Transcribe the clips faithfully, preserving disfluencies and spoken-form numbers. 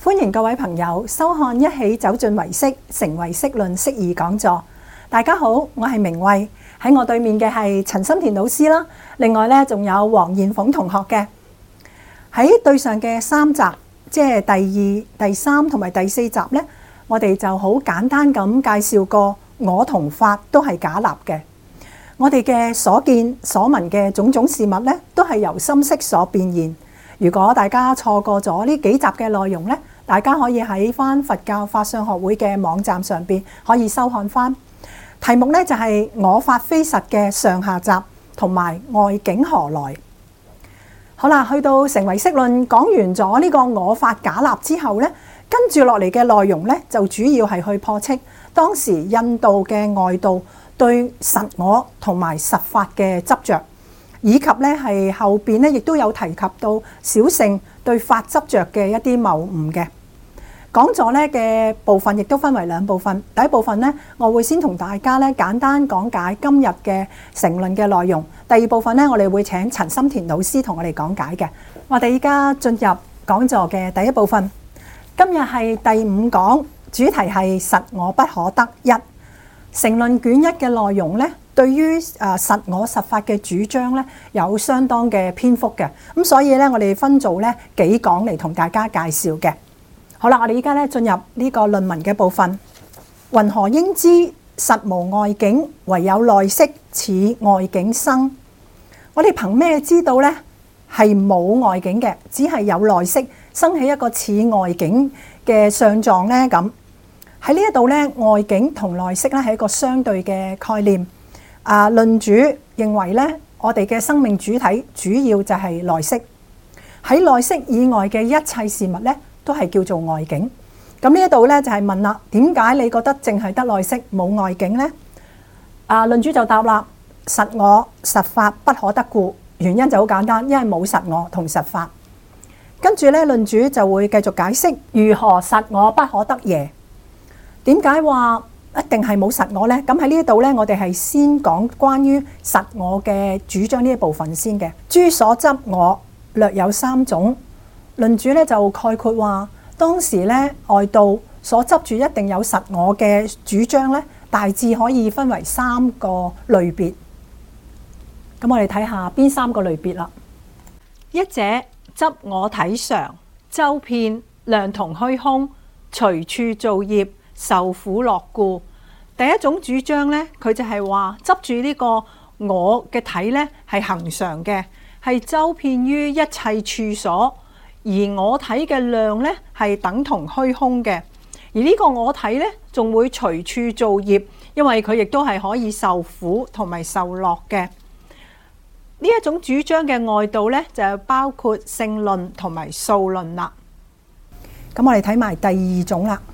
歡迎各位朋友收看一起走進唯識，成唯識論釋義講座。大家好，我係明慧，喺我對面嘅係陳心田老師啦。另外咧，仲有黃燕鳳同學嘅。喺對上嘅三集，即係第二、第三同埋第四集咧，我哋就好簡單咁介紹過我同法都係假立嘅。我哋嘅所見所聞嘅種種事物咧，都係由心識所變現。如果大家錯過咗呢幾集嘅內容咧，大家可以喺翻佛教法相學會嘅網站上邊可以收看翻。題目咧就係我法非實嘅上下集同埋外境何來。好啦，去到成唯識論講完咗呢個我法假立之後咧，跟住落嚟嘅內容咧就主要係去破斥當時印度嘅外道對實我同埋實法嘅執着，以及咧係後邊咧亦都有提及到小乘對法執着嘅一啲謬誤嘅。講座咧嘅部分亦都分為兩部分。第一部分咧，我會先同大家咧簡單講解今日嘅成論嘅內容。第二部分咧，我哋會請陳心田老師同我哋講解嘅。我哋依家進入講座嘅第一部分。今日係第五講，主題係實我不可得一。成論卷一嘅內容咧，對於誒實我實法嘅主張咧，有相當嘅篇幅嘅。咁所以咧，我哋分做咧幾講嚟同大家介紹嘅。好啦，我哋依家咧進入呢個論文嘅部分。云何應知實無外境，唯有內識似外境生？我哋憑咩知道呢？係冇外境嘅，只係有內識生起一個似外境嘅相狀呢？咁喺呢一度呢，外境同內識咧係一個相對嘅概念。啊，論主認為呢，我哋嘅生命主體主要就係內識，喺內識以外嘅一切事物呢，都係叫做外境。咁呢一度咧就係問啦，點解你覺得淨係得內識冇外境呢？啊，論主就答啦，實我實法不可得故。原因就好簡單，因為冇實我同實法。跟住咧，論主就會繼續解釋如何實我不可得耶？點解話一定係冇實我呢？咁喺呢一度咧，我哋係先講關於實我嘅主張呢一部分先嘅。諸所執我略有三種。論主咧就概括話，當時咧外道所執住一定有實我嘅主張咧，大致可以分為三個類別。咁我哋睇下邊三個類別啦。一者執我體常，周遍量同虛空，隨處造業，受苦樂故。第一種主張咧，佢就係話執住呢個我嘅體咧係恆常嘅，係周遍於一切處所。而我體嘅量咧係等同虛空嘅，而呢個我體咧仲會隨處造業，因為佢亦都係可以受苦同埋受樂嘅。呢一種主張嘅外道咧就包括性論同埋數論啦。咁我哋睇埋第二種啦。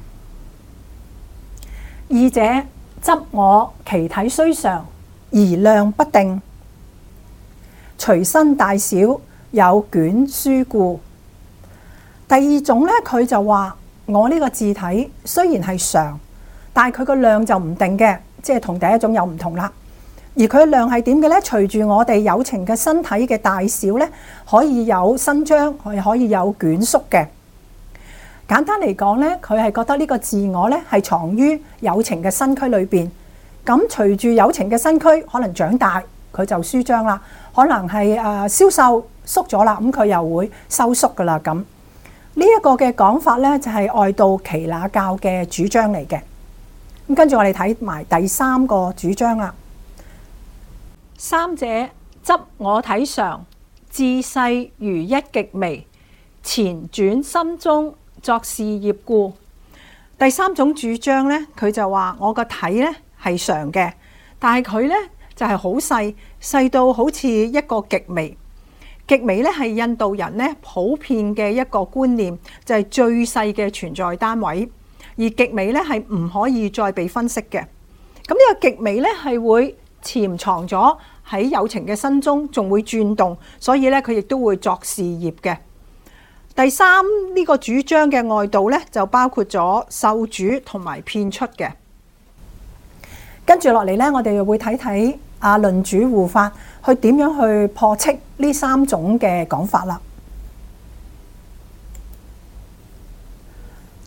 二者執我其體雖常，而量不定，隨身大小有卷書故。第二種咧，佢就話我呢個自體雖然係常，但係佢個量就唔定嘅，即係同第一種有唔同啦。而佢嘅量係點嘅咧？隨住我哋有情嘅身體嘅大小咧，可以有伸張，係可以有捲縮嘅。簡單嚟講咧，佢係覺得呢個自我咧係藏於有情嘅身軀裏邊。咁隨住有情嘅身軀可能長大，佢就舒張啦；可能係誒消瘦縮咗啦，咁佢又會收縮噶啦咁。呢一個嘅講法咧，就係外道耆那教嘅主張嚟嘅。咁跟住我哋睇埋第三個主張啦。三者執我體常，自細如一極微，前轉心中作事業故。第三種主張咧，佢就話我個體咧係常嘅，但係佢咧就係好細，細到好似一個極微。極微咧係印度人咧普遍嘅一個觀念，就係最細嘅存在單位。而極微咧係唔可以再被分析嘅。咁呢個極微咧係會潛藏咗喺有情嘅身中，仲會轉動，所以咧佢亦都會作事業嘅。第三呢個主張嘅外道咧，就包括咗受主同埋遍出嘅。跟住落嚟咧，我哋又會睇睇阿論主護法去點樣去破斥呢三種嘅講法啦。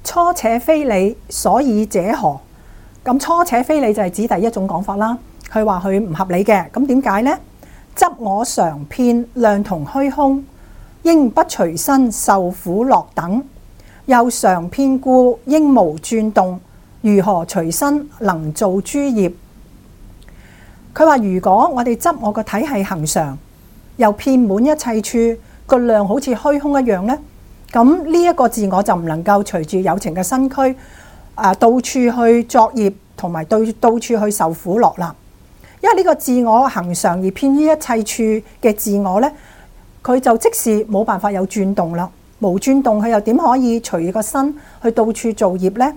初且非理，所以者何？咁初且非理就係指第一種講法啦。佢話佢唔合理嘅，咁點解呢？執我常遍量同虛空，應不隨身受苦樂等。又常遍故，應無轉動，如何隨身能造諸業？佢話如果我哋執我個體係恆常，又遍滿一切處，個量好似虛空一樣呢，咁呢一個自我就唔能夠隨住有情嘅身軀啊，到處去作業，同埋到到處去受苦樂啦。因為呢個自我恆常而遍於一切處嘅自我呢，佢就即是冇辦法有轉動啦。無轉動，佢又點可以隨個身去到處做業呢？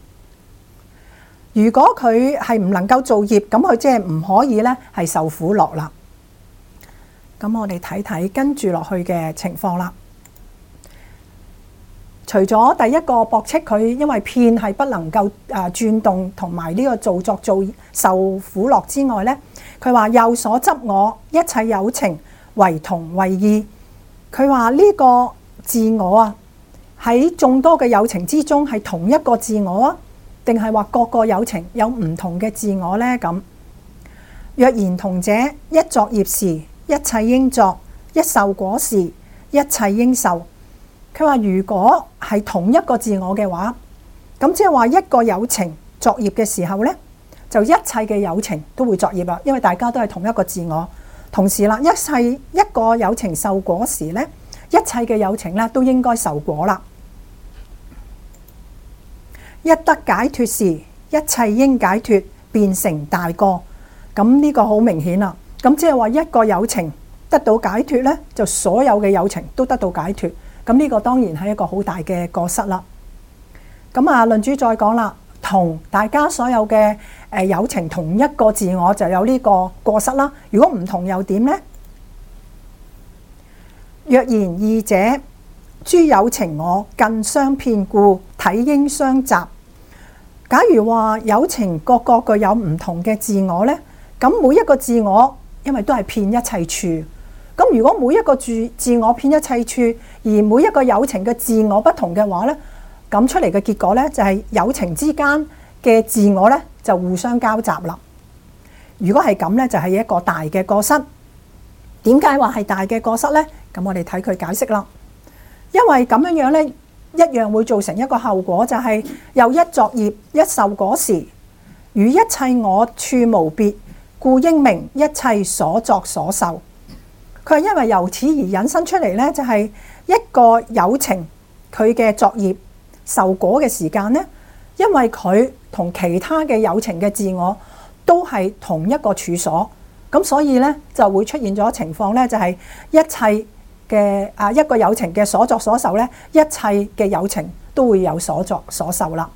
如果佢係唔能夠做業，咁佢即係唔可以呢係受苦樂啦。咁我哋睇睇跟住落去嘅情況啦。除咗第一個駁斥佢，因為遍係不能夠誒轉動同埋呢個造作做受苦樂之外呢，佢話又所執我一切有情為同為異。佢話呢個自我啊，喺眾多嘅有情之中係同一個自我啊，定係話各個有情有唔同嘅自我呢？咁若然同者，一作業時一切應作，一受果時一切應受。佢話如果係同一個自我嘅話，咁即係話一個有情作業嘅時候呢，就一切嘅有情都會作業啦，因為大家都係同一個自我。同時啦，一切一個有情受果時呢，一切嘅有情咧都應該受果啦。一得解脫時，一切應解脫，變成大過。咁呢個好明顯啦。咁即係話一個有情得到解脫呢，就所有嘅有情都得到解脫。咁呢個當然係一個好大嘅過失啦。咁啊，論主再講啦，同大家所有嘅誒有情同一個自我就有呢個過失啦。如果唔同又點呢？若然異者，諸有情我更相遍故，體應相雜。假如話有情各個具有唔同嘅自我呢，咁每一個自我因為都係遍一切處。咁如果每一個自自我遍一切處，而每一個有情嘅自我不同嘅話呢，咁出嚟嘅結果呢，就係有情之間嘅自我呢就互相交集啦。如果係咁呢，就係一個大嘅過失。點解話係大嘅過失呢？咁我哋睇佢解釋啦。因為咁樣樣呢，一樣會造成一個後果，就係又一作業一受果時，與一切我處無別，故應名一切所作所受。佢係因為由此而引申出嚟呢，就係一個有情佢嘅作業受果嘅時間呢，因為佢同其他嘅有情嘅自我都係同一個處所，咁所以呢就會出現咗情況呢，就係一切嘅啊一個有情嘅所作所受呢，一切嘅有情都會有所作所受啦。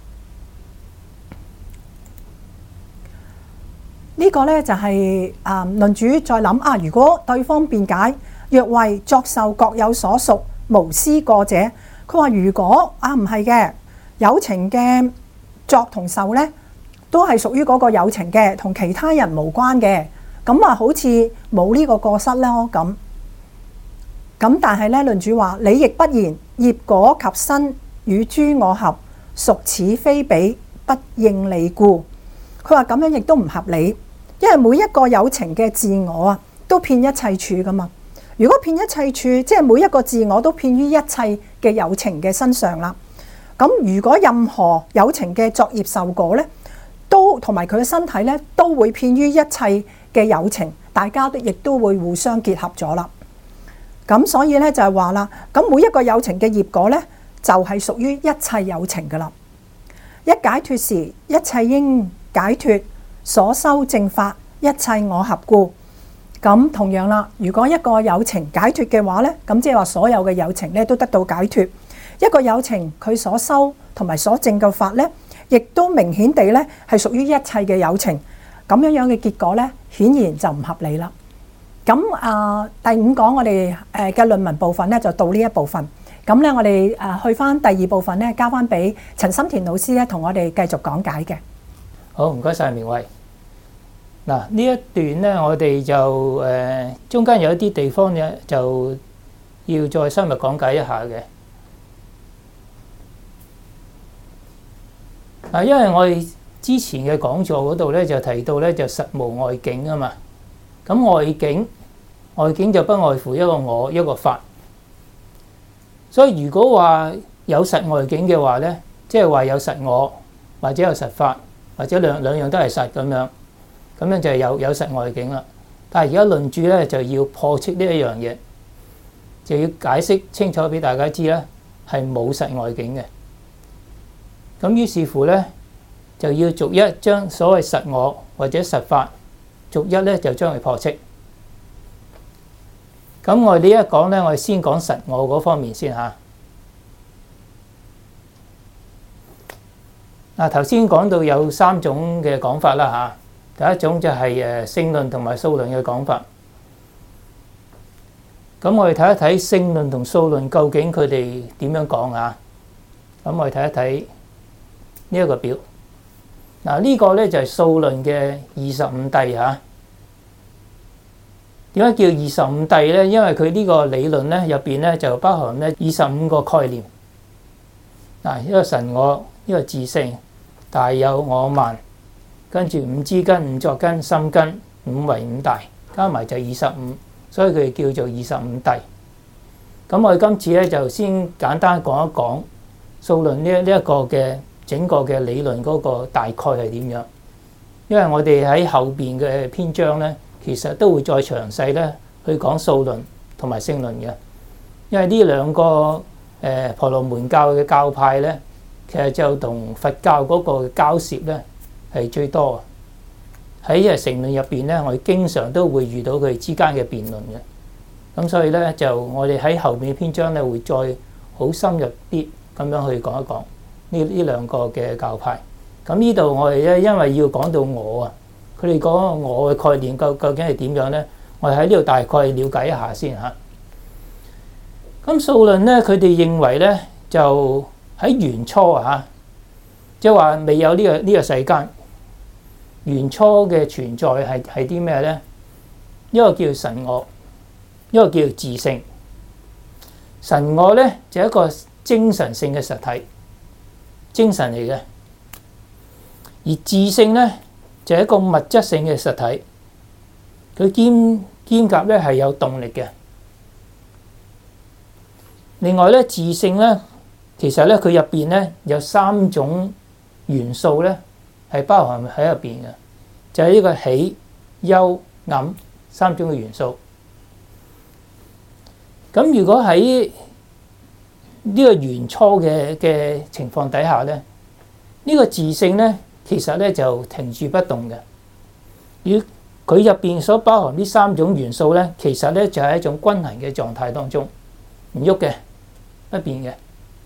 呢個呢就係啊論主再諗啊，如果對方辯解，若為作受各有所屬，無私過者，佢話如果啊唔係嘅，有情嘅作同受呢，都係屬於嗰個有情嘅，同其他人無關嘅，咁啊好似冇呢個過失咯咁。咁但係呢論主話理亦不然，業果及身與諸我合，屬此非彼，不應理故。佢話咁樣亦都唔合理，因為每一個有情嘅自我啊，都遍一切處噶嘛。如果遍一切處，即係每一個自我都遍於一切嘅有情嘅身上啦。咁如果任何有情嘅作業受果呢，都同埋佢嘅身體呢，都會遍於一切嘅有情，大家都亦都會互相結合咗啦。咁所以呢，就係話啦，咁每一個有情嘅業果呢，就係屬於一切有情噶啦。一解脫時，一切應解脫，所修正法，一切我合故。咁同樣啦，如果一個有情解脫嘅話呢，咁即係話所有嘅有情呢都得到解脫。一個有情佢所修同埋所證嘅法呢，亦都明顯地呢係屬於一切嘅有情。咁樣樣嘅結果呢，顯然就唔合理啦。咁啊，第五講我哋誒嘅論文部分呢，就到呢一部分。咁咧，我哋誒去翻第二部分咧，交翻俾陳心田老師咧，同我哋繼續講解嘅。 好，唔該晒明慧。嗱，呢一段咧，我哋就誒中間有一啲地方咧，就要再深入講解一下嘅。 嗱，因為我哋之前嘅講座嗰度咧就提到咧就實無外境啊嘛，咁外境外境就不外乎一個我一個法，所以如果話有實外境嘅話咧，即係話有實我或者有實法，或者兩兩樣都係實咁樣，咁樣就係有有實外境啦。但係而家論著咧就要破斥呢一樣嘢，就要解釋清楚俾大家知咧係冇實外境嘅。咁於是乎咧就要逐一將所謂實我或者實法，逐一咧就將佢破斥。咁我哋呢一講咧，我哋先講實我嗰方面先嚇。嗱，頭先講到有三種嘅講法啦嚇，第一種就係誒性論同埋數論嘅講法。咁我哋睇一睇性論同數論究竟佢哋點樣講啊？咁我哋睇一睇呢一個表。嗱，呢個咧就係數論嘅二十五諦嚇。點解叫二十五諦咧？因為佢呢個理論咧入邊咧就包含咧二十五個概念。嗱，一個神我，一個自性，大有我慢，跟住五知根、五作根、心根，五為五大，加埋就二十五，所以佢叫做二十五諦。咁我哋今次咧就先簡單講一講數論呢呢一個嘅整個嘅理論嗰個大概係點樣。因為我哋喺後邊嘅篇章咧，其實都會再詳細咧去講數論同埋性論嘅。因為呢兩個誒婆羅門教嘅教派咧，其實就同佛教嗰個交涉咧係最多喺誒成論入邊咧，我哋經常都會遇到佢之間嘅辯論嘅。咁所以咧就我哋喺後面篇章咧會再好深入啲咁樣去講一講呢呢兩個嘅教派。咁呢度我哋咧因為要講到我啊，佢哋講我嘅概念究究竟係點樣咧？我哋喺呢度大概了解一下先嚇。咁數論咧，佢哋認為咧就喺原初啊，即係話未有呢個呢個世間，原初嘅存在係係啲咩咧？一個叫神我，一個叫自性。神我咧就係一個精神性嘅實體，精神嚟嘅；而自性咧就係一個物質性嘅實體，佢兼兼夾咧係有動力嘅。另外咧，自性咧，其實咧佢入邊咧有三種元素咧係包含喺入邊嘅，就係呢個喜、憂、暗三種嘅元素。咁如果喺呢個原初嘅嘅情況底下咧，呢個自性咧其實咧就停住不動嘅。而佢入邊所包含呢三種元素咧，其實咧就係一種均衡嘅狀態當中，唔喐嘅。不變嘅。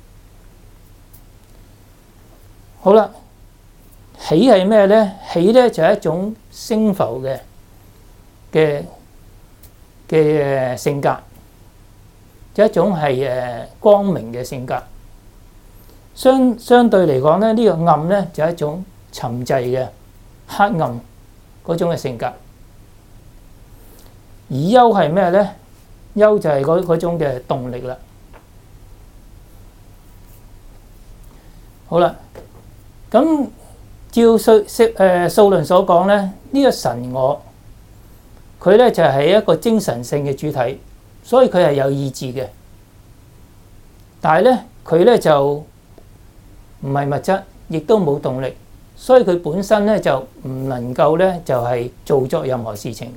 好啦，喜係咩咧？喜咧就係一種升浮嘅嘅嘅性格，就一種係誒光明嘅性格。相相對嚟講咧，呢個暗咧就係一種沉滯嘅黑暗嗰種嘅性格。而憂係咩咧？憂就係嗰嗰種嘅動力啦。好啦，咁照數誒數論所講咧，呢個神我佢咧就係一個精神性嘅主體，所以佢係有意志嘅。但係咧，佢咧就唔係物質，亦都冇動力，所以佢本身咧就唔能夠咧就係做作任何事情嘅。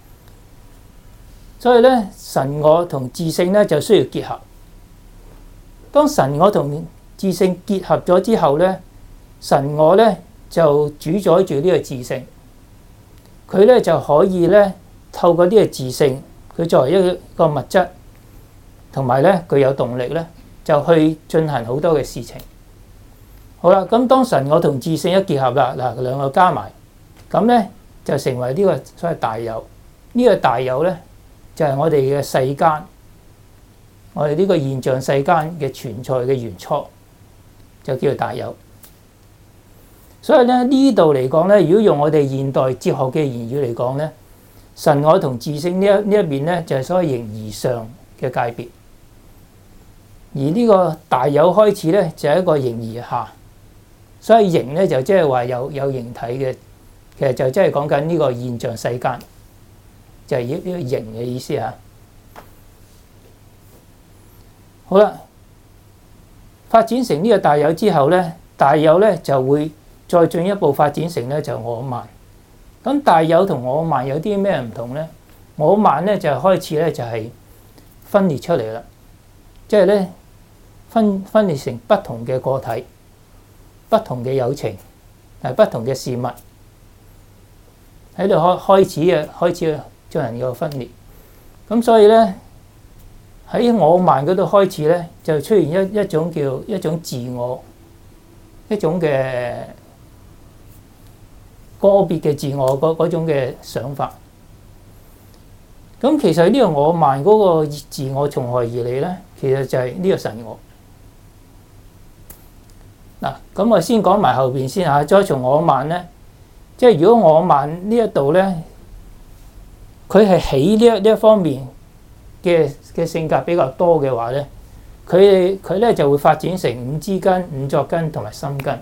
所以咧，神我同自性咧就需要結合。當神我同自性結合咗之後咧，神我咧就主宰住呢個自性，佢咧就可以咧透過呢個自性，佢作為一個物質，同埋咧佢有動力咧，就去進行好多嘅事情。好啦，咁當神我同自性一結合啦，嗱兩個加埋，咁咧就成為呢個所謂大有。呢個大有咧就係我哋嘅世間，我哋呢個現象世間嘅存在嘅原初。就叫做大有。所以咧呢度嚟講咧，如果用我哋現代哲學嘅言語嚟講咧，神我同自性呢一呢一面咧就係所謂形而上嘅界別，而呢個大有開始咧就係一個形而下， 所以形咧就即係話有有形體嘅，其實就即係講緊呢個現象世間，就係呢呢個形嘅意思嚇。好啦，發展成呢個大有之後咧，大有咧就會再進一步發展成咧就我慢。咁大有同我慢有啲咩唔同咧？我慢咧就開始咧就係分裂出嚟啦，即係咧分分裂成不同嘅個體、不同嘅有情、係不同嘅事物喺度開開始啊，開始進行個分裂。咁所以咧喺我慢嗰度開始咧，就出現一一種叫一種自我，一種嘅個別嘅自我嗰嗰種嘅想法。咁其實呢個我慢嗰個自我從何而嚟咧？其實就係呢個神我。嗱，咁我先講埋後邊先嚇，再從我慢咧，即係如果我慢呢一度咧，佢係起呢一呢一方面嘅嘅性格比較多嘅話咧，佢佢咧就會發展成五支根、五作根同埋心根。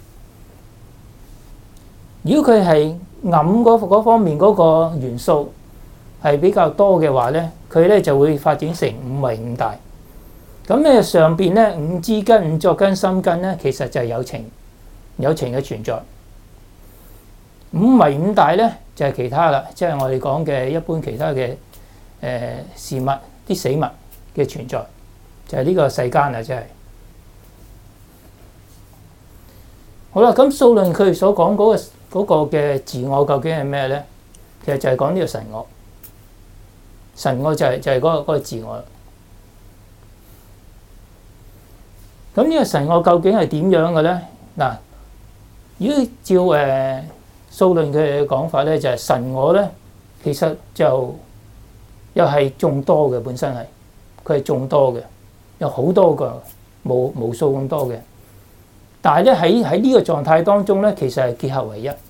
如果佢係暗嗰嗰方面嗰個元素係比較多嘅話咧，佢咧就會發展成五為五大。咁咧上邊咧五支根、五作根、心根咧，其實就係有情、有情嘅存在。五為五大咧就係其他啦，即係我哋講嘅一般其他嘅誒事物、啲死物嘅存在，就係呢個世間啊，真係。好啦，咁數論佢哋所講嗰個嗰個嘅自我究竟係咩咧？其實就係講呢個神我。神我就係就係嗰個嗰個自我。咁呢個神我究竟係點樣嘅咧？嗱，如果照誒數論嘅講法咧，就係神我咧，其實就又係眾多嘅，本身係佢係眾多嘅，有好多個無無數咁多嘅。但係咧喺喺呢個狀態當中咧，其實係結合為一。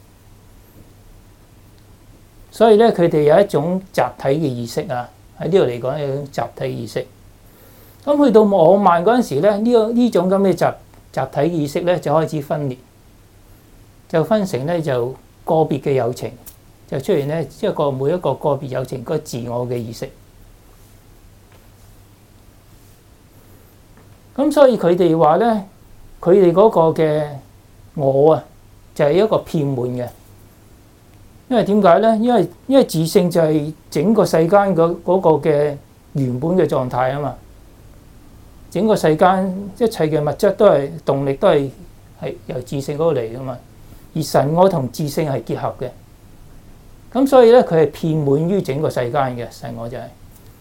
所以咧，佢哋有一種集體嘅意識啊，喺呢度嚟講有一種集體意識。咁去到我慢嗰陣時咧，呢個呢種咁嘅集集體意識咧就開始分裂，就分成咧就個別嘅有情，就出現咧一個每一個個別有情嗰個自我嘅意識。咁所以佢哋話咧，佢哋嗰個嘅我啊，就係一個遍滿嘅。因為點解咧？因為因為自性就係整個世間嗰嗰個嘅原本嘅狀態啊嘛。整個世間一切嘅物質都係動力，都係係由自性嗰度嚟噶嘛。而神我同自性係結合嘅，咁所以咧佢係遍滿於整個世間嘅神我就係。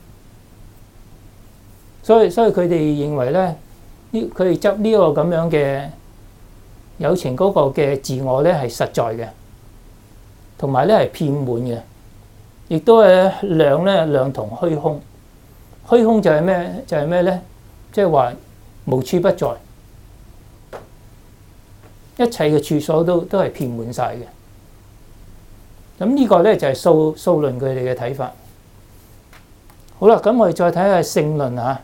所以所以佢哋認為咧，呢佢哋執呢個咁樣嘅有情嗰個嘅自我咧係實在嘅。同埋咧係遍滿嘅，亦都係量咧量同虛空。虛空就係咩？就係咩咧？即係話無處不在，一切嘅處所都都係遍滿晒嘅。咁呢個咧就係數數論佢哋嘅睇法。好啦，咁我哋再睇下性論嚇。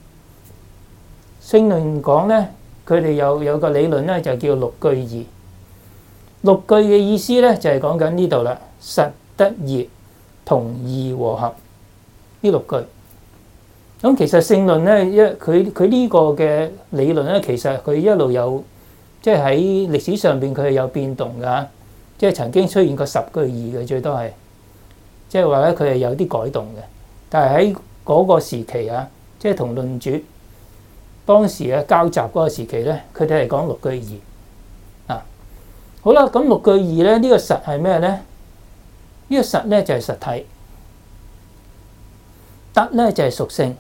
性論講咧，佢哋有有個理論咧就叫六句義。六句嘅意思咧就係講緊呢度啦，實得業同義和合呢六句。咁其實性論咧一佢佢呢個嘅理論咧，其實佢一路有即係喺歷史上邊佢係有變動㗎，即係曾經出現過十句義嘅，最多係即係話咧佢係有啲改動嘅。但係喺嗰個時期啊，即係同論主當時啊交集嗰個時期咧，佢哋係講六句義。好啦，咁六句義咧，呢個實係咩咧？呢個實咧就係實體，得咧就係屬性，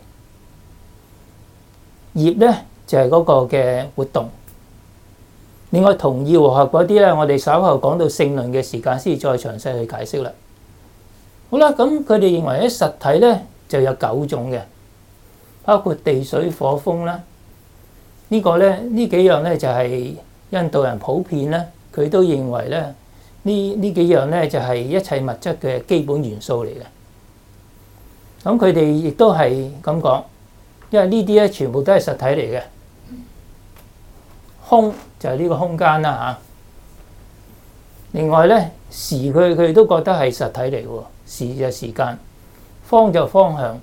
業咧就係嗰個嘅活動。另外同義和合嗰啲咧，我哋稍後講到性論嘅時間先再詳細去解釋啦。好啦，咁佢哋認為咧實體咧就有九種嘅，包括地水火風啦。呢個咧呢幾樣咧就係印度人普遍咧。佢都認為咧，呢呢幾樣咧就係一切物質嘅基本元素嚟嘅。咁佢哋亦都係咁講，因為呢啲咧全部都係實體嚟嘅。空就係呢個空間啦嚇。另外咧，時佢佢都覺得係實體嚟喎，時就時間，方就方向，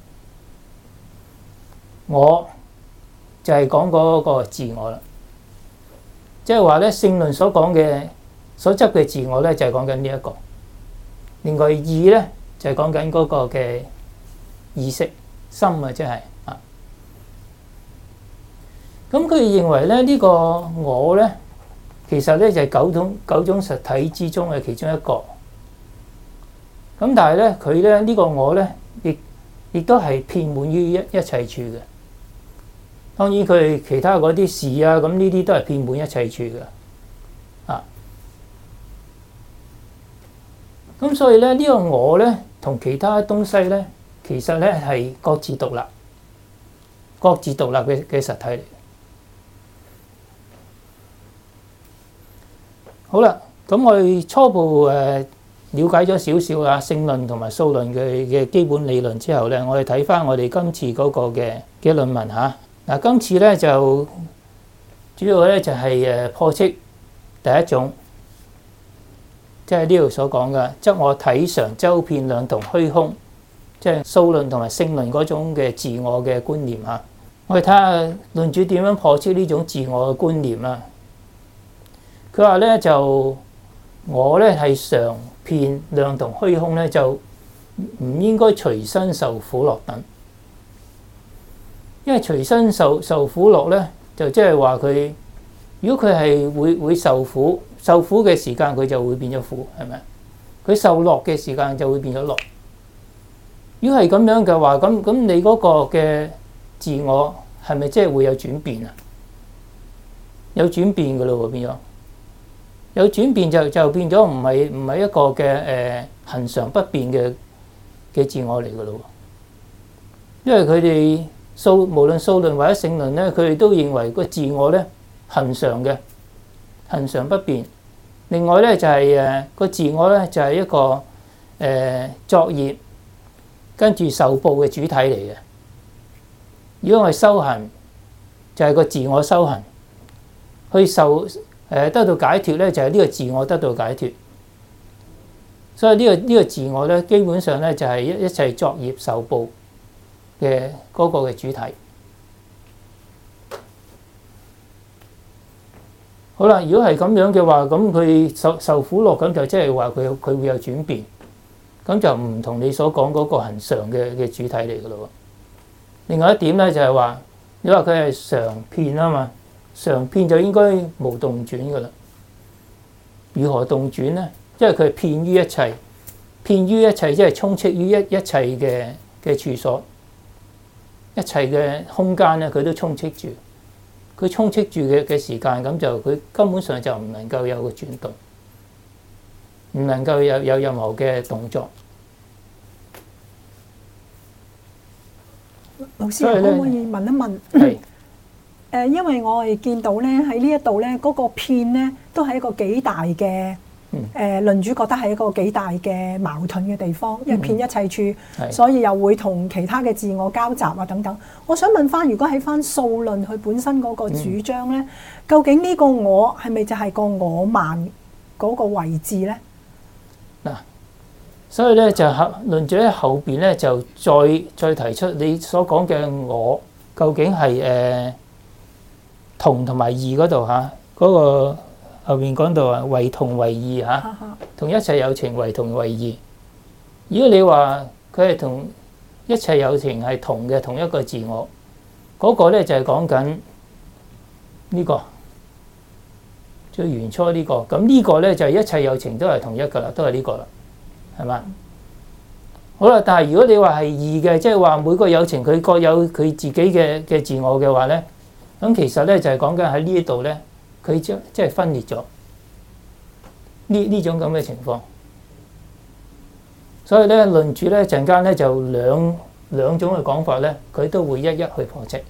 我就係講嗰個自我啦。即係話咧，聖論所講嘅所執嘅自我咧，就係講緊呢一個。另外意咧，就係講緊嗰個嘅意識心啊，即係啊。咁佢認為咧，呢個我咧，其實咧就係九種九種實體之中嘅其中一個。咁但係咧，佢咧呢個我咧，亦亦都係遍滿於一一切處嘅。當然佢其他嗰啲事啊，咁呢啲都係遍滿一切處嘅。啊，咁所以咧呢個我咧，同其他東西咧，其實咧係各自獨立、各自獨立嘅嘅實體嚟。好啦，咁我哋初步誒了解咗少少啊聖論同埋數論嘅嘅基本理論之後咧，我哋睇翻我哋今次嗰個嘅嘅論文嚇。嗱，今次咧就主要咧就係誒破斥第一種，即係呢度所講嘅，則我體常周遍兩同虛空，即係數論同埋聖論嗰種嘅自我嘅觀念嚇。我哋睇下論主點樣破斥呢種自我嘅觀念啦。佢話咧就我咧係常遍兩同虛空咧，就唔應該隨身受苦樂等，因為隨身受受苦樂咧，就即係話佢如果佢係會會受苦，受苦嘅時間佢就會變咗苦，係咪？佢受樂嘅時間就會變咗樂。如果係咁樣嘅話，咁咁你嗰個嘅自我係咪即係會有轉變啊？有轉變㗎咯喎，變咗。有轉變就就變咗唔係唔係一個嘅誒恆常不變嘅嘅自我嚟㗎咯，因為佢哋數無論數論或者聖論咧，佢哋都認為個自我咧恆常嘅恆常不變。另外咧就係誒個自我咧就係一個誒、呃、作業跟住受報嘅主體嚟嘅。如果我係修行，就係、是、個自我修行去受。誒得到解脫咧，就係呢個自我得到解脫。所以呢個呢個自我咧，基本上咧就係一一切作業受報嘅嗰個嘅主體。好啦，如果係咁樣嘅話，咁佢受受苦樂，咁就即係話佢佢會有轉變，咁就唔同你所講嗰個恆常嘅嘅主體嚟噶咯。另外一點咧就係話，你話佢係常遍啊嘛。常遍就應該無動轉㗎喇。如何動轉咧？因為佢係遍於一切，遍於一切即係充斥於一一切嘅嘅處所，一切嘅空間咧，佢都充斥住。佢充斥住嘅嘅時間，咁就佢根本上就唔能夠有個轉動，唔能夠有有任何嘅動作。 老師，可唔可以問一問？係。誒，因為我哋見到咧喺呢一度咧，嗰個遍咧都係一個幾大嘅誒，論主覺得係一個幾大嘅矛盾嘅地方，因為遍一切處，所以又會同其他嘅自我交集啊等等。我想問翻，如果喺翻數論佢本身嗰個主張咧，究竟呢個我係咪就係個我慢嗰個位置咧？ 嗱，所以咧就後論主喺後邊咧就再再提出你所講嘅我究竟係誒。同同埋異嗰度嚇，嗰個後面講到啊，為同為異嚇，同一切有情為同為異。如果你話佢係同一切有情係同嘅同一個自我，嗰個咧就係講緊呢個最原初呢個。咁呢個咧就係一切有情都係同一個啦，都係呢個啦，係嘛？好啦，但係如果你話係異嘅，即係話每個有情佢各有佢自己嘅嘅自我嘅話咧。咁其實咧就係講緊喺呢一度咧，佢將即係分裂咗呢呢種咁嘅情況。所以咧論主咧陣間咧就兩兩種嘅講法咧，佢都會一一去破斥。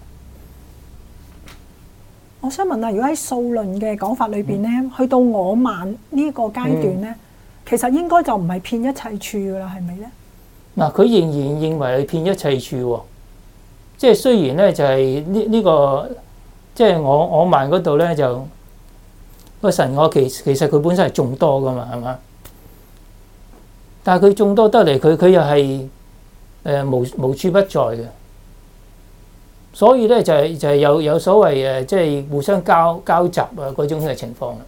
我想問啊，如果喺數論嘅講法裏邊咧，嗯、去到我慢呢一個階段咧，嗯、其實應該就唔係遍一切處噶啦，係咪咧？嗱， 佢仍然認為係遍一切處喎，即係雖然咧就係呢呢個。即係我我慢嗰度咧就個神我其其實佢本身係眾多噶嘛，係嘛？但係佢眾多得嚟，佢佢又係誒無無處不在嘅。所以咧就係、是、就係、是、有有所謂誒，即係互相交交集啊嗰種嘅情況啦。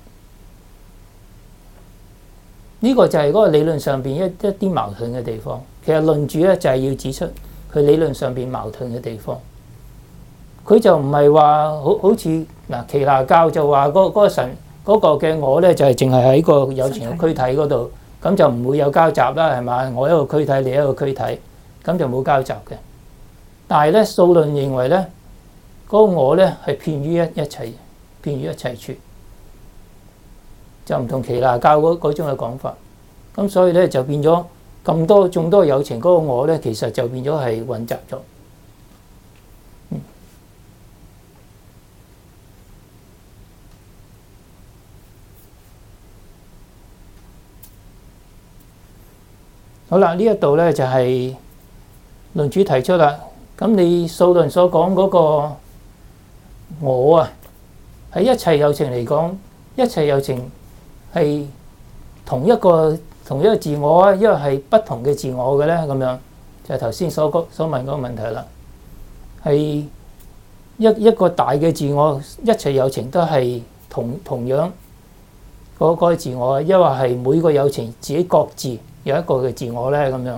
呢、這個就係嗰個理論上邊一一啲矛盾嘅地方。其實論主咧就係要指出佢理論上邊矛盾嘅地方。佢就唔係話好好似嗱耆那教就話嗰嗰個神嗰、那個嘅我咧就係淨係喺個有情嘅軀體嗰度，咁就唔會有交集啦，係嘛？我一個軀體，你一個軀體，咁就冇交集嘅。但係咧，素論認為咧，嗰、那個我咧係遍於一一切，遍於一切處，就唔同耆那教嗰嗰種嘅講法。咁所以咧就變咗咁多眾多有情嗰個我咧，其實就變咗係混雜咗。嗯、好啦，呢一度咧就係論主提出啦。咁你素論所講嗰個我啊，喺一切有情嚟講，一切有情係同一個同一個自我啊，因為係不同嘅自我嘅咧，咁樣就係頭先所講所問嗰個問題啦。係一一個大嘅自我，一切有情都係同同樣嗰嗰個自我，因為係每個有情自己各自有一個嘅自我咧，咁樣。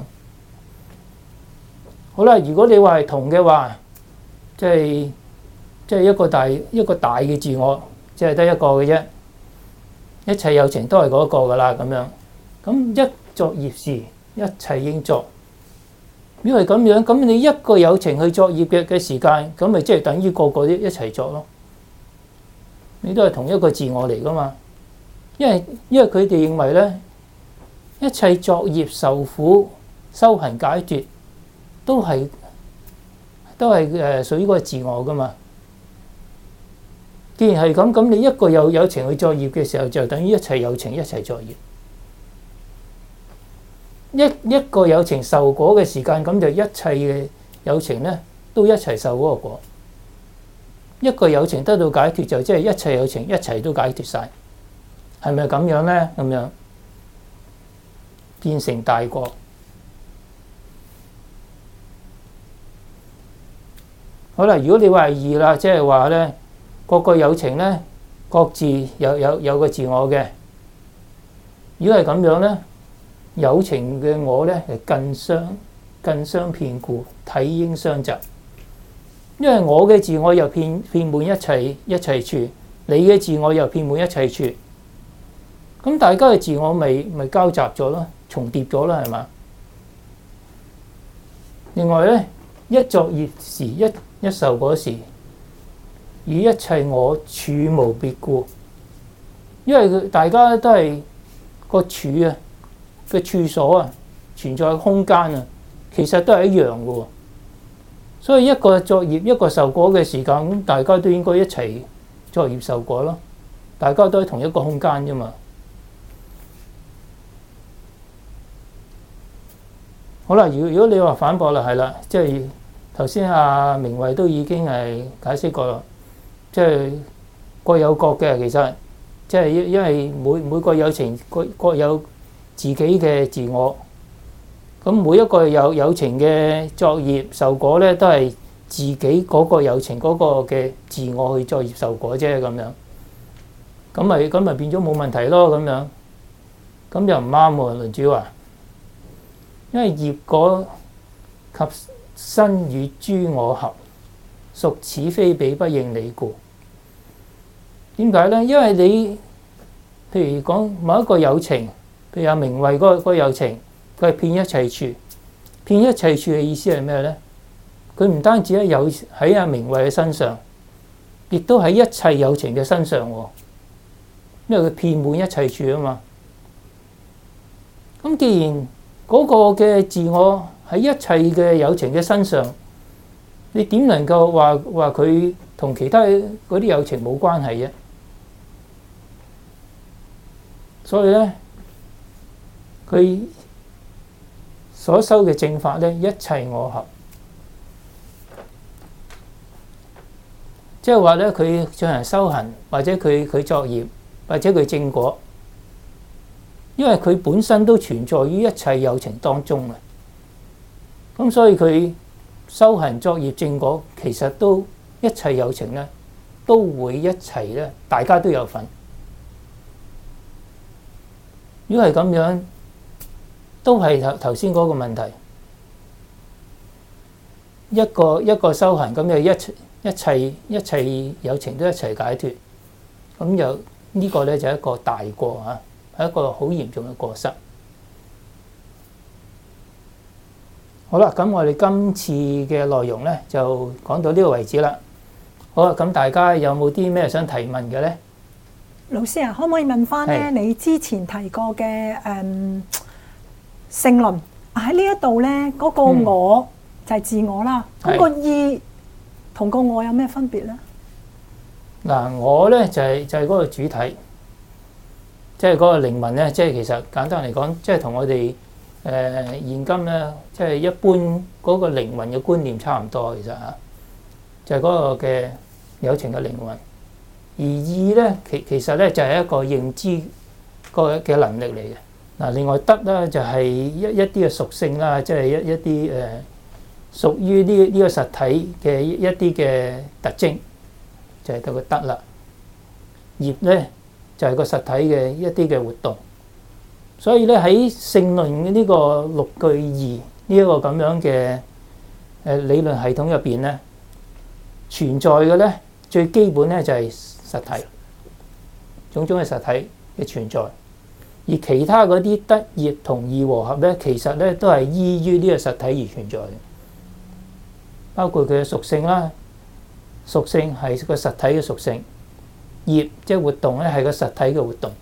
好啦，如果你話係同嘅話，即係即係一個大一個大嘅自我，即係得一個嘅啫。一切有情都係嗰一個噶啦，咁樣。咁一作業時，一切應作。如果係咁樣，咁你一個有情去作業嘅嘅時間，咁咪即係等於個個都一齊作咯。你都係同一個自我嚟噶嘛？因為因為佢哋認為咧，一切作業受苦、修行解脫。都係都係誒屬於嗰個自我噶嘛。既然係咁，咁你一個有有情去作業嘅時候，就等於一切有情一齊作業。一一個有情受果嘅時間，咁就一切嘅有情咧都一齊受嗰個果。一個有情得到解脫，就即係一切有情一齊都解脫晒。係咪咁樣咧？咁樣變成大國。好啦，如果你話係二啦，即係話咧，個個有情咧，各自有有有個自我嘅。如果係咁樣咧，有情嘅我咧係近相近相遍故，體應相雜。因為我嘅自我又遍遍滿一切一切處，你嘅自我又遍滿一切處。咁大家嘅自我咪咪交集咗咯，重疊咗啦，係嘛？另外咧，一作業時一一受果時，與一切我處無別故，因為佢大家都係個處啊嘅處所啊，存在空間啊，其實都係一樣嘅喎。所以一個作業一個受果嘅時間，咁大家都應該一齊作業受果咯。大家都喺同一個空間啫嘛。好啦，如如果你話反駁啦，係啦，即係。頭先阿明慧都已經係解釋過啦，即係各有各嘅，其實即係因因為每每個有情各各有自己嘅自我，咁每一個有有情嘅作業受果咧，都係自己嗰個有情嗰個嘅自我去作業受果啫，咁樣，咁咪咁咪變咗冇問題咯，咁樣，咁又唔啱喎，論主話，因為業果及身與諸我合，屬此非彼不應理故。點解咧？因為你譬如講某一個有情，譬如阿明慧嗰個嗰個有情，佢係遍一切處。遍一切處嘅意思係咩咧？佢唔單止喺有喺阿明慧嘅身上，亦都喺一切有情嘅身上喎。因為佢遍滿一切處啊嘛。咁既然嗰個嘅自我喺一切嘅有情嘅身上，你點能夠話話佢同其他嗰啲有情冇關係啫？所以咧，佢所修嘅正法咧，一切我合，即係話咧，佢進行修行或者佢佢作業， 或者佢正果，因為佢本身都存在於一切有情當中嘅。咁所以佢修行作業正果，其實都一切有情咧，都會一齊咧，大家都有份。如果係咁樣，都係頭頭先嗰個問題。一個一個修行咁就一一切一切有情都一齊解脫，咁就呢個咧就係一個大過啊，係一個好嚴重嘅過失。好啦，咁我哋今次嘅內容咧就講到呢個為止啦。好啦，咁大家有冇啲咩想提問嘅咧？ 老師啊，可唔可以問翻咧？你之前提過嘅誒聖論喺呢一度咧，嗰個我就係自我啦。嗰個意同個我有咩分別咧？ 嗱，我咧就係就係嗰個主體，即係嗰個靈魂咧。即係其實簡單嚟講，即係同我哋誒現今咧，即係一般嗰個靈魂嘅觀念差唔多。其實嚇，就係嗰個嘅有情嘅靈魂。而意咧，其其實咧就係一個認知個嘅能力嚟嘅。嗱，另外德咧就係一一啲嘅屬性啦，即係一一啲誒屬於呢呢個實體嘅一啲嘅特徵，就係到個德啦。業咧就係個實體嘅一啲嘅活動。所以咧喺聖論嘅呢個六句義呢一個咁樣嘅誒理論系統入邊咧，存在嘅咧最基本咧就係實體，種種嘅實體嘅存在，而其他嗰啲德業同義和合咧，其實咧都係依於呢個實體而存在嘅，包括佢嘅屬性啦，屬性係個實體嘅屬性，業即係活動咧係個實體嘅活動。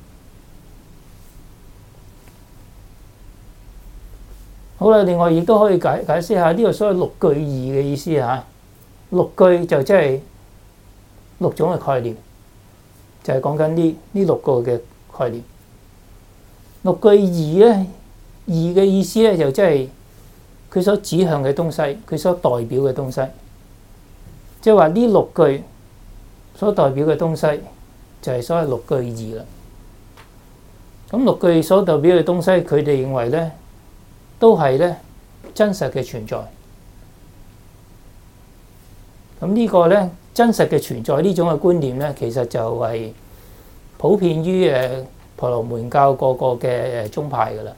好啦，另外亦都可以解解釋下呢個所謂六句義嘅意思嚇，六句就即係六種嘅概念，就係講緊呢呢六個嘅概念。六句義咧，義嘅意思咧就即係佢所指向嘅東西，佢所代表嘅東西。即係話呢六句所代表嘅東西就係所謂六句義啦。咁六句所代表嘅東西，佢哋認為咧都係咧真實嘅存在。咁呢個咧真實嘅存在呢種嘅觀念咧，其實就係普遍於誒婆羅門教個個嘅誒宗派噶啦。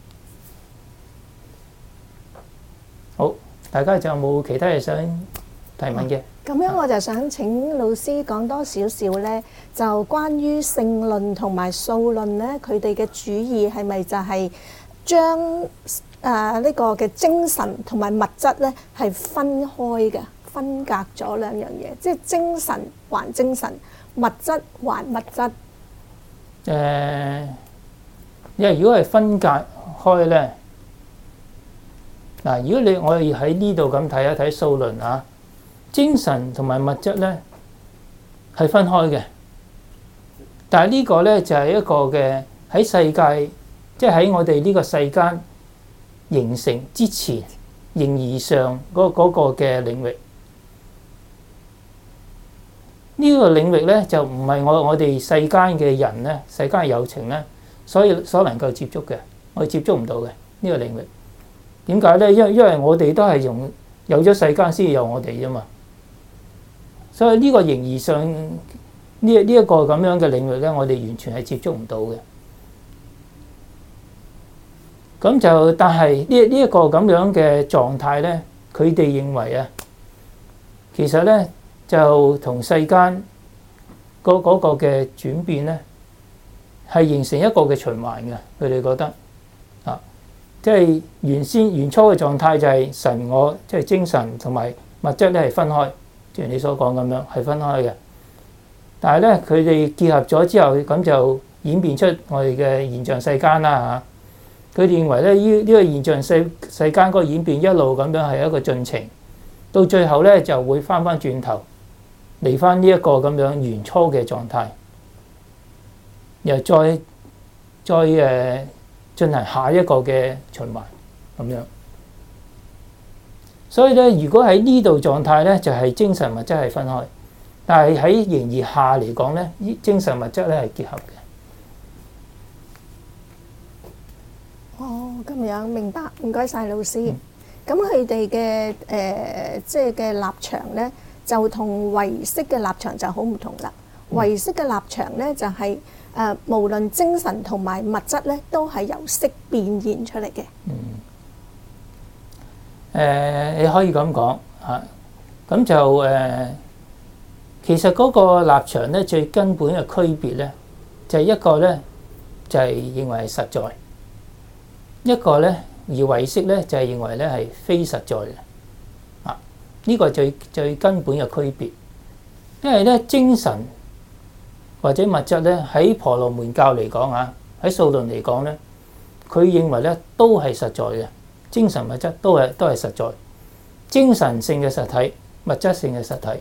好，大家仲有冇其他嘢想提問嘅？ 咁樣我就想請老師講多少少咧，就關於聖論同埋數論咧，佢哋嘅主義係咪就係將誒呢個嘅精神同埋物質咧係分開嘅？分隔咗兩樣嘢，即係精神還精神，物質還物質。 誒，因為如果係分隔開咧，嗱，如果你我哋喺呢度咁睇一睇數論啊，精神同埋物質咧係分開嘅，但係呢個咧就係一個嘅喺世界，即係喺我哋呢個世間形成之前形而上嗰嗰個嘅領域。呢個領域咧就唔係我我哋世間嘅人咧，世間嘅有情咧，所以所能夠接觸嘅，我哋接觸唔到嘅呢個領域。點解咧？因為因為我哋都係用有咗世間先有我哋啫嘛。所以呢個形而上呢呢一個咁樣嘅領域咧，我哋完全係接觸唔到嘅。咁就但係呢呢一個咁樣嘅狀態咧，佢哋認為啊，其實咧。就同世間嗰嗰個嘅轉變咧，係形成一個嘅循環嘅。佢哋覺得啊，即係原先原初嘅狀態就係神我，即係精神同埋物質咧係分開，正如你所講咁樣係分開嘅。但係咧，佢哋結合咗之後，咁就演變出我哋嘅現象世間啦嚇。佢哋認為咧，呢呢個現象世世間嗰個演變一路咁樣係一個進程，到最後咧就會翻翻轉頭。嚟翻呢一個咁樣原初嘅狀態，又再再誒進行下一個嘅循環咁樣。所以咧，如果喺呢度狀態咧，就係精神物質係分開； 但係喺形而下嚟講咧，呢精神物質咧係結合嘅。 哦，咁樣明白，唔該晒老師。咁佢哋嘅誒即係嘅立場咧，就同唯識嘅立場就好唔同啦。唯識嘅立場咧就係、是、誒、呃、無論精神同埋物質咧，都係由識變現出嚟嘅。 嗯。誒、呃，你可以咁講嚇，咁、啊、就誒、呃，其實嗰個立場咧最根本嘅區別咧，就係、是、一個咧就係、是、認為係實在，一個咧而唯識咧就係、是、認為咧係非實在嘅。啊，呢、這個最最根本嘅區別，因為咧精神或者物質咧喺婆羅門教嚟講啊，喺數論嚟講咧，佢認為咧都係實在嘅。精神物質都係都係實在，精神性嘅實體，物質性嘅實體。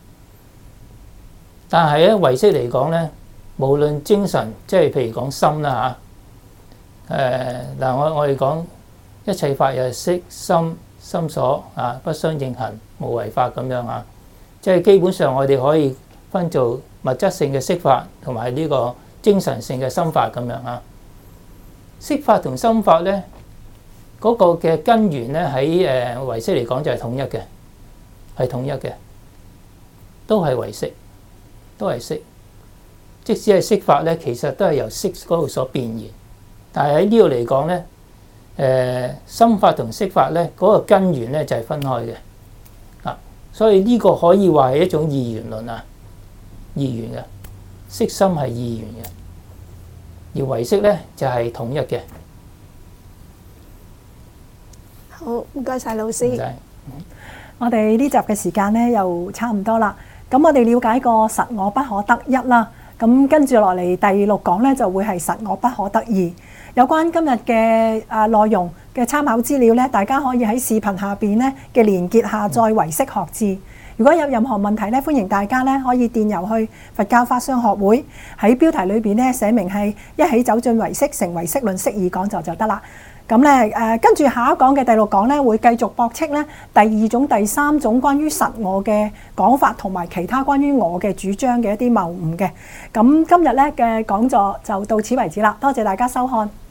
但係咧唯識嚟講咧，無論精神，即係譬如講心啦嚇，誒嗱我我哋講一切法又係識心心所啊，不相應行，無為法咁樣啊，即係基本上我哋可以分做物質性嘅識法同埋呢個精神性嘅心法咁樣啊。識法同心法咧，嗰個嘅根源咧喺誒唯識嚟講就係統一嘅，係統一嘅，都係唯識，都係識。即使係識法咧，其實都係由識嗰度所變現。但係喺呢度嚟講咧，誒、呃、心法同識法咧嗰個根源咧就係分開嘅啊。所以呢個可以話係一種二元論啊，二元嘅識心係二元嘅，而唯識咧就係統一嘅。 好，唔該晒老師。 我哋呢集嘅時間咧又差唔多啦。咁我哋了解過實我不可得一啦。咁跟住落嚟第六講咧就會係實我不可得二。有關今日嘅啊內容嘅參考資料咧，大家可以喺視頻下邊咧嘅連結下載唯識學誌。如果有任何問題咧，歡迎大家咧可以電郵去佛教法商學會，喺標題裏邊咧寫明係一起走進唯識，成唯識論釋義講座就得啦。咁咧誒，跟住下一講嘅第六講咧，會繼續駁斥咧第二種、第三種關於實我嘅講法，同埋其他關於我嘅主張嘅一啲謬誤嘅。咁今日咧嘅講座就到此為止啦，多謝大家收看。